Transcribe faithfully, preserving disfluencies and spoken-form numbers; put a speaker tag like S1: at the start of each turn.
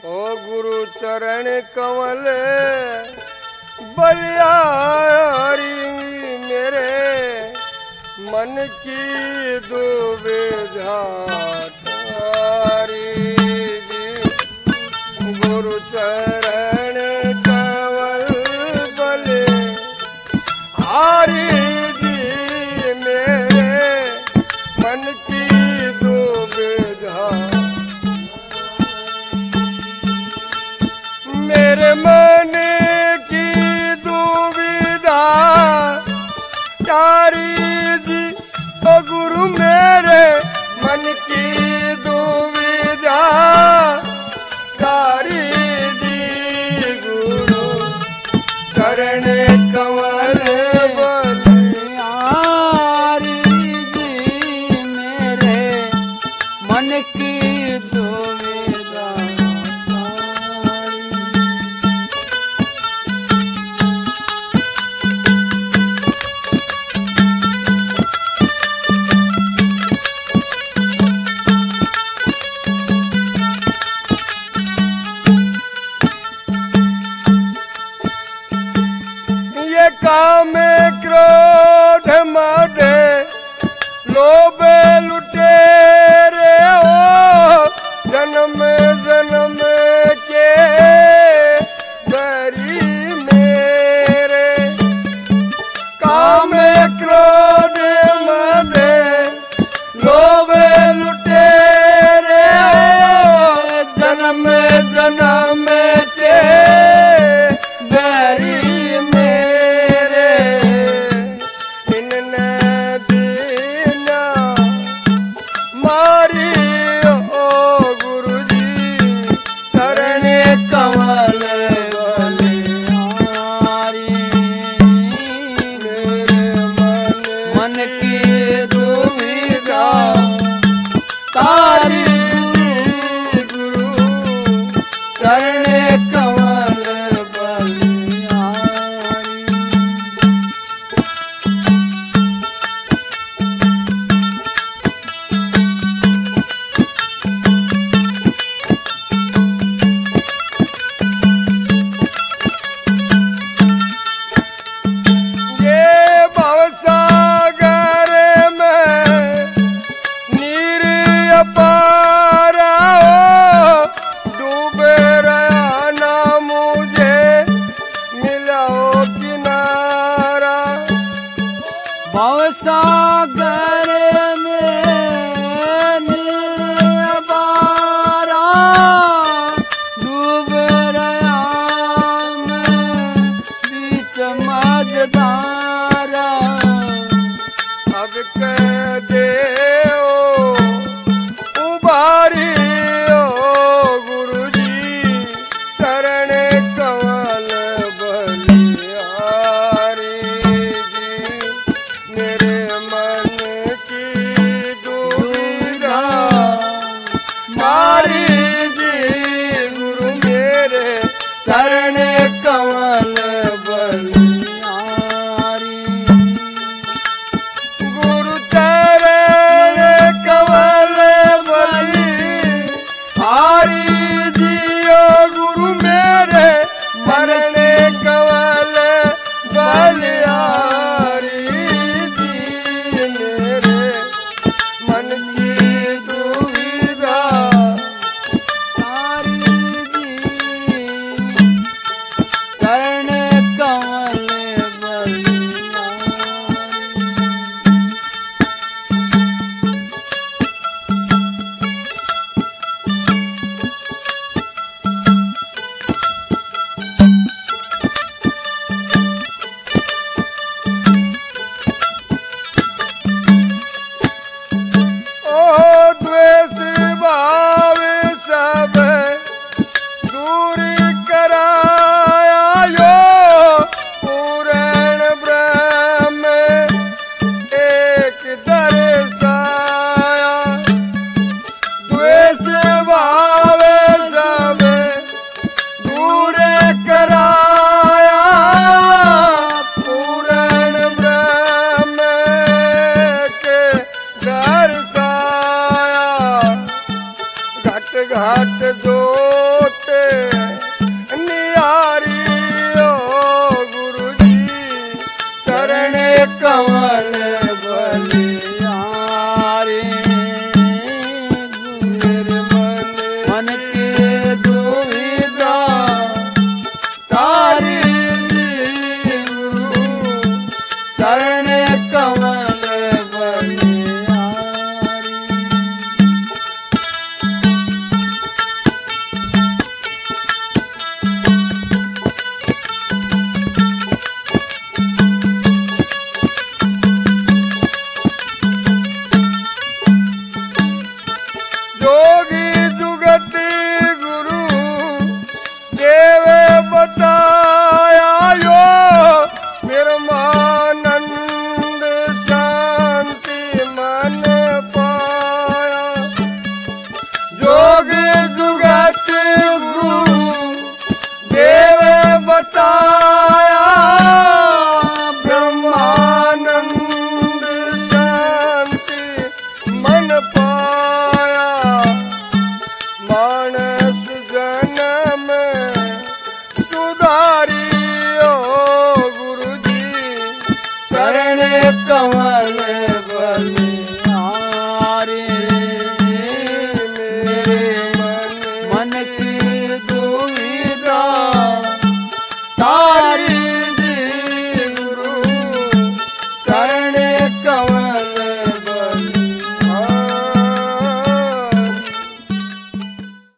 S1: ओ गुरु चरण कमल बलियारी मेरे मन की दुविधा तारी जी। गुरु चरण कमल बलिहारी जी मेरे मन की दुविधा। मेरे मन की दुविधा तारी जी। ओ गुरु मेरे मन की दुविधा तारी जी। गुरु चरण कमल
S2: बलिहारी जी मेरे मन की दुविधा।
S1: काम क्रोध मद लोभ लुटेरे हो जन्म जन्म के बैरी मेरे। काम क्रोध मद लोभ लुटेरे हो जन्म जन्म के बैरी
S2: भवसागर में निर्बारा डूब रहा मैं बीच मझधारा।
S1: अब कह दे ओ उबारी ओ गुरु जी चरण कमल बलिहारी जी। मेरे मन की दुविधा मारी जी। गुरु मेरे चरण कमल बलिहारी। गुरु चरण कमल बलिहारी जी। ओ गुरु मेरे चरण कमल बलिहारी मन की दुविधा
S2: तारी जी चरण कमल
S1: घाट जोते निहारी ओ गुरु जी
S2: चरण कमल बलिहारी
S1: मेरे मन
S2: मन
S1: की
S2: की
S1: दुविधा तारी दी गुरु
S2: चरण कमल बलिहारी
S1: जोगी जुगति गुरु देव बताया यो निर्मानंद शांति मन पाया जोगी जुगति गुरु देव बताया ब्रह्मानंद शांति मन पाया मानस जन्म सुधारी ओ गुरु जी
S2: चरण कमल बलिहारी
S1: मेरे मन
S2: मन की दुविधा
S1: तारी